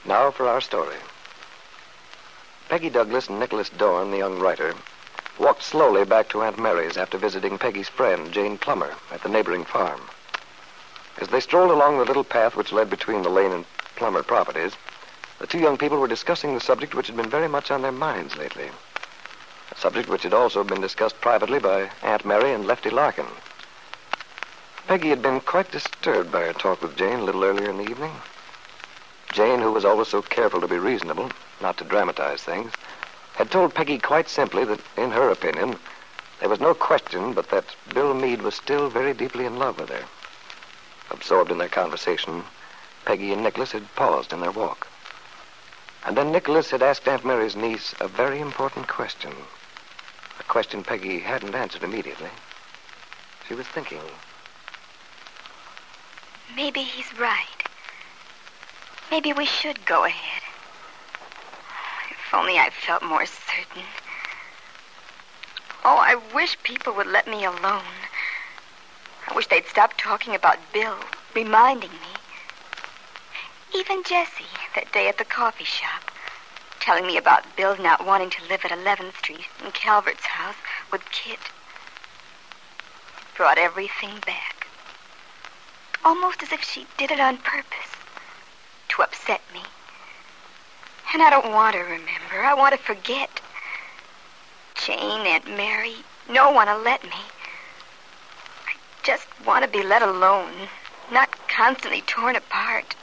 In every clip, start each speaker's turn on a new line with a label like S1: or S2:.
S1: Now for our story. Peggy Douglas and Nicholas Dorn, the young writer, walked slowly back to Aunt Mary's after visiting Peggy's friend, Jane Plummer, at the neighboring farm. As they strolled along the little path which led between the Lane and Plummer properties, the two young people were discussing the subject which had been very much on their minds lately. A subject which had also been discussed privately by Aunt Mary and Lefty Larkin. Peggy had been quite disturbed by her talk with Jane a little earlier in the evening. Jane, who was always so careful to be reasonable, not to dramatize things, had told Peggy quite simply that, in her opinion, there was no question but that Bill Meade was still very deeply in love with her. Absorbed in their conversation, Peggy and Nicholas had paused in their walk. And then Nicholas had asked Aunt Mary's niece a very important question. A question Peggy hadn't answered immediately. She was thinking.
S2: Maybe he's right. Maybe we should go ahead. If only I felt more certain. Oh, I wish people would let me alone. I wish they'd stop talking about Bill, reminding me. Even Jessie, that day at the coffee shop, telling me about Bill not wanting to live at 11th Street in Calvert's house with Kit. It brought everything back. Almost as if she did it on purpose. To upset me. And I don't want to remember. I want to forget. Jane, Aunt Mary, no one will let me. I just want to be let alone, not constantly torn apart.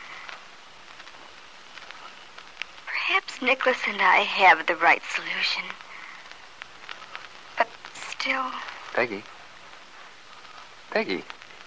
S2: Perhaps Nicholas and I have the right solution. But still...
S3: Peggy? Peggy?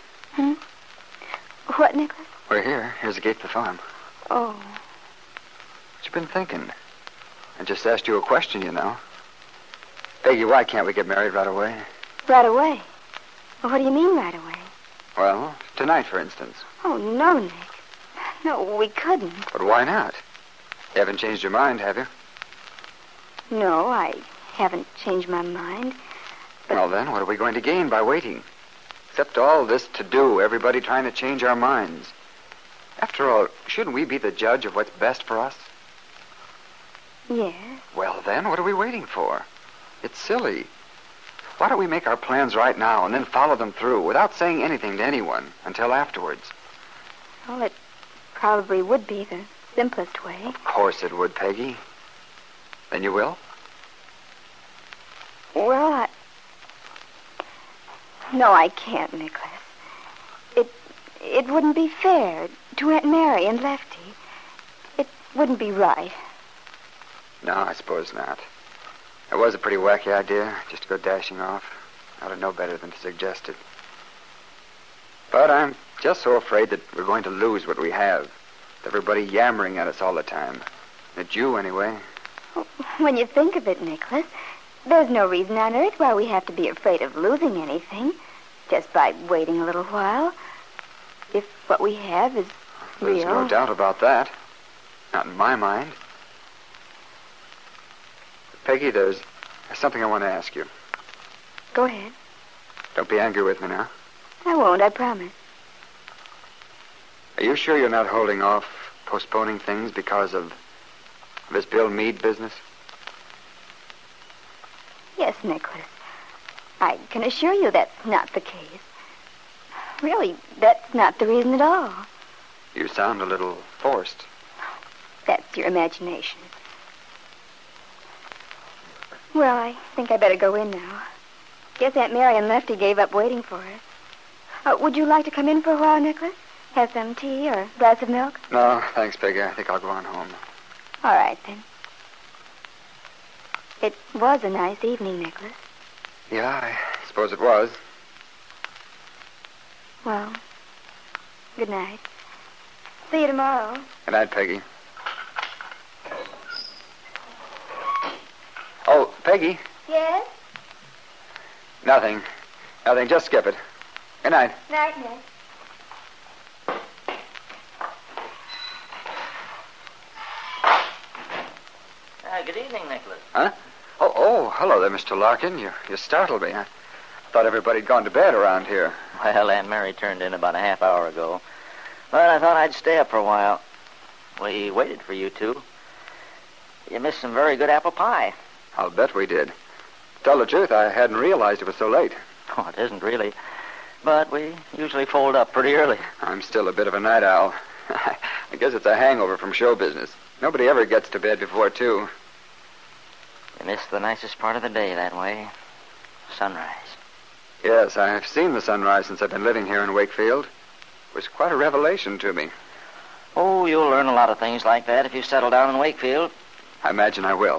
S2: What, Nicholas?
S3: We're here. Here's the gate to the farm.
S2: Oh.
S3: What you been thinking? I just asked you a question, you know. Peggy, why can't we get married right away?
S2: Right away? Well, what do you mean right away?
S3: Well, tonight, for instance.
S2: Oh, no, Nick. No, we couldn't.
S3: But why not? You haven't changed your mind, have you?
S2: No, I haven't changed my mind. But...
S3: Well, then, what are we going to gain by waiting? Except all this to-do, everybody trying to change our minds. After all, shouldn't we be the judge of what's best for us?
S2: Yes.
S3: Well, then, what are we waiting for? It's silly. Why don't we make our plans right now and then follow them through without saying anything to anyone until afterwards?
S2: Well, it probably would be the simplest way.
S3: Of course it would, Peggy. Then you will?
S2: Well, No, I can't, Nicholas. It wouldn't be fair to Aunt Mary and Lefty. It wouldn't be right.
S3: No, I suppose not. It was a pretty wacky idea, just to go dashing off. I'd have known better than to suggest it. But I'm just so afraid that we're going to lose what we have. With everybody yammering at us all the time. At you, anyway.
S2: When you think of it, Nicholas, there's no reason on earth why we have to be afraid of losing anything. Just by waiting a little while. If what we have is real.
S3: There's no doubt about that. Not in my mind. Peggy, there's something I want to ask you.
S2: Go ahead.
S3: Don't be angry with me now.
S2: I won't, I promise.
S3: Are you sure you're not holding off, postponing things because of this Bill Meade business?
S2: Yes, Nicholas. I can assure you that's not the case. Really, that's not the reason at all.
S3: You sound a little forced.
S2: That's your imagination. Well, I think I better go in now. Guess Aunt Mary and Lefty gave up waiting for us. Would you like to come in for a while, Nicholas? Have some tea or a glass of milk?
S3: No, thanks, Peggy. I think I'll go on home.
S2: All right, then. It was a nice evening, Nicholas.
S3: Yeah, I suppose it was.
S2: Well, good night. See you tomorrow.
S3: Good night, Peggy. Oh, Peggy.
S2: Yes?
S3: Nothing. Nothing. Just skip it. Good night.
S2: Night, Nick.
S4: Good evening, Nicholas.
S3: Huh? Oh, hello there, Mr. Larkin. You startled me. I thought everybody'd gone to bed around here.
S4: Well, Aunt Mary turned in about a half hour ago. But I thought I'd stay up for a while. We waited for you two. You missed some very good apple pie.
S3: I'll bet we did. Tell the truth, I hadn't realized it was so late.
S4: Oh, it isn't really. But we usually fold up pretty early.
S3: I'm still a bit of a night owl. I guess it's a hangover from show business. Nobody ever gets to bed before 2.
S4: You missed the nicest part of the day that way. Sunrise.
S3: Yes, I've seen the sunrise since I've been living here in Wakefield. It was quite a revelation to me.
S4: Oh, you'll learn a lot of things like that if you settle down in Wakefield.
S3: I imagine I will.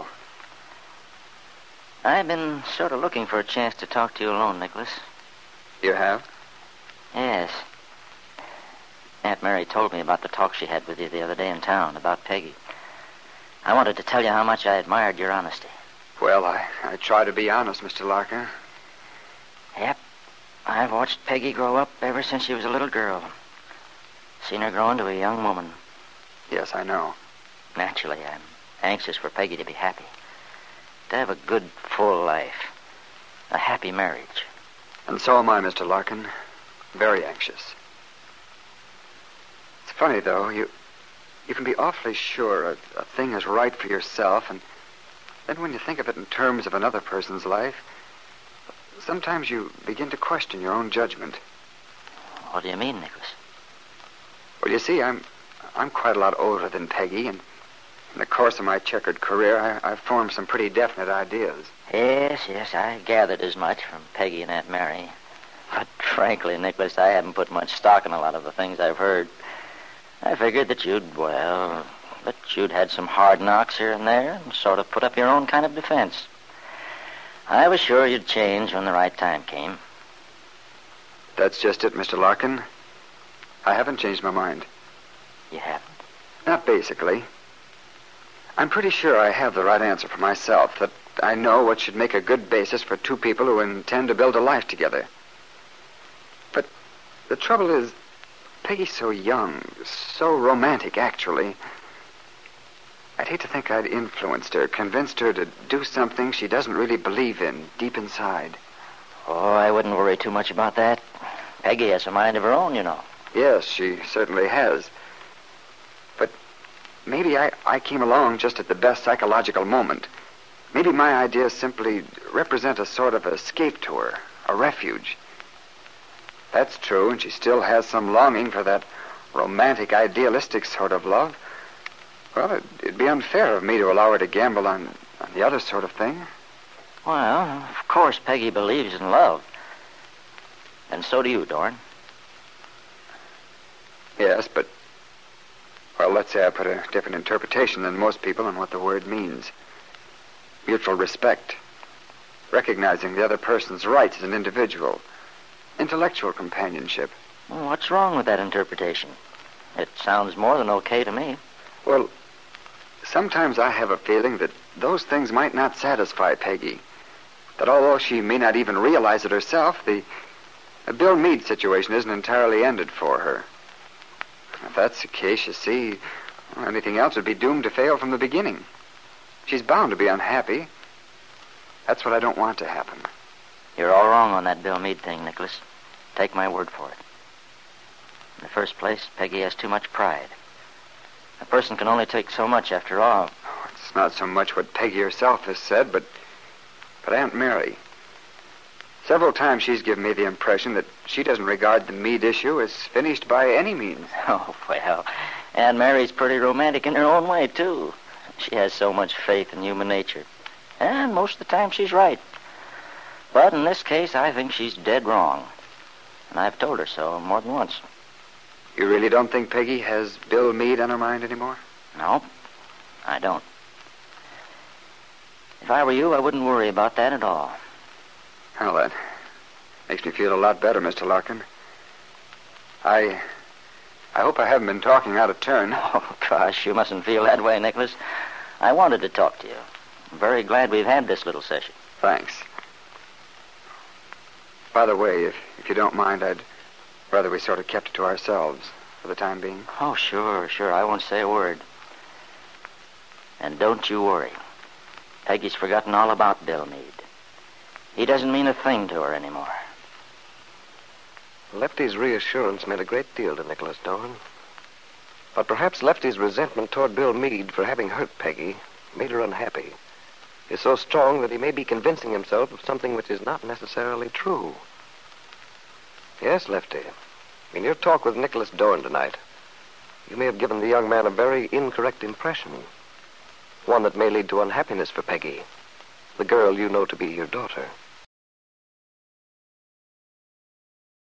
S4: I've been sort of looking for a chance to talk to you alone, Nicholas.
S3: You have?
S4: Yes. Aunt Mary told me about the talk she had with you the other day in town about Peggy. I wanted to tell you how much I admired your honesty.
S3: Well, I try to be honest, Mr. Larkin.
S4: Yep. I've watched Peggy grow up ever since she was a little girl. Seen her grow into a young woman.
S3: Yes, I know.
S4: Naturally, I'm anxious for Peggy to be happy. To have a good, full life. A happy marriage.
S3: And so am I, Mr. Larkin. Very anxious. It's funny, though. You can be awfully sure a thing is right for yourself, and then when you think of it in terms of another person's life, sometimes you begin to question your own judgment.
S4: What do you mean, Nicholas?
S3: Well, you see, I'm quite a lot older than Peggy, and in the course of my checkered career, I've formed some pretty definite ideas.
S4: Yes, I gathered as much from Peggy and Aunt Mary. But frankly, Nicholas, I haven't put much stock in a lot of the things I've heard. I figured that you'd had some hard knocks here and there and sort of put up your own kind of defense. I was sure you'd change when the right time came.
S3: That's just it, Mr. Larkin. I haven't changed my mind.
S4: You haven't?
S3: Not basically. I'm pretty sure I have the right answer for myself, that I know what should make a good basis for two people who intend to build a life together. But the trouble is, Peggy's so young, so romantic, actually. I'd hate to think I'd influenced her, convinced her to do something she doesn't really believe in deep inside.
S4: Oh, I wouldn't worry too much about that. Peggy has a mind of her own, you know.
S3: Yes, she certainly has. But maybe I came along just at the best psychological moment. Maybe my ideas simply represent a sort of escape to her, a refuge. That's true, and she still has some longing for that romantic, idealistic sort of love. Well, it'd be unfair of me to allow her to gamble on the other sort of thing.
S4: Well, of course Peggy believes in love. And so do you, Dorn.
S3: Yes, but... Well, let's say I put a different interpretation than most people on what the word means. Mutual respect. Recognizing the other person's rights as an individual. Intellectual companionship.
S4: Well, what's wrong with that interpretation? It sounds more than okay to me.
S3: Well, sometimes I have a feeling that those things might not satisfy Peggy. That although she may not even realize it herself, the Bill Meade situation isn't entirely ended for her. If that's the case, you see, anything else would be doomed to fail from the beginning. She's bound to be unhappy. That's what I don't want to happen.
S4: You're all wrong on that Bill Meade thing, Nicholas. Take my word for it. In the first place, Peggy has too much pride. A person can only take so much after all.
S3: Oh, it's not so much what Peggy herself has said, but Aunt Mary. Several times she's given me the impression that she doesn't regard the Meade issue as finished by any means.
S4: Oh, well, Aunt Mary's pretty romantic in her own way, too. She has so much faith in human nature. And most of the time she's right. But in this case, I think she's dead wrong. And I've told her so more than once.
S3: You really don't think Peggy has Bill Meade on her mind anymore?
S4: No, I don't. If I were you, I wouldn't worry about that at all.
S3: Well, that makes me feel a lot better, Mr. Larkin. I hope I haven't been talking out of turn.
S4: Oh, gosh, you mustn't feel that way, Nicholas. I wanted to talk to you. I'm very glad we've had this little session.
S3: Thanks. By the way, if you don't mind, I'd rather we sort of kept it to ourselves for the time being.
S4: Oh, sure. I won't say a word. And don't you worry. Peggy's forgotten all about Bill Meade. He doesn't mean a thing to her anymore.
S1: Lefty's reassurance meant a great deal to Nicholas Dorn. But perhaps Lefty's resentment toward Bill Meade for having hurt Peggy made her unhappy. Is so strong that he may be convincing himself of something which is not necessarily true. Yes, Lefty. In your talk with Nicholas Dorn tonight, you may have given the young man a very incorrect impression. One that may lead to unhappiness for Peggy, the girl you know to be your daughter.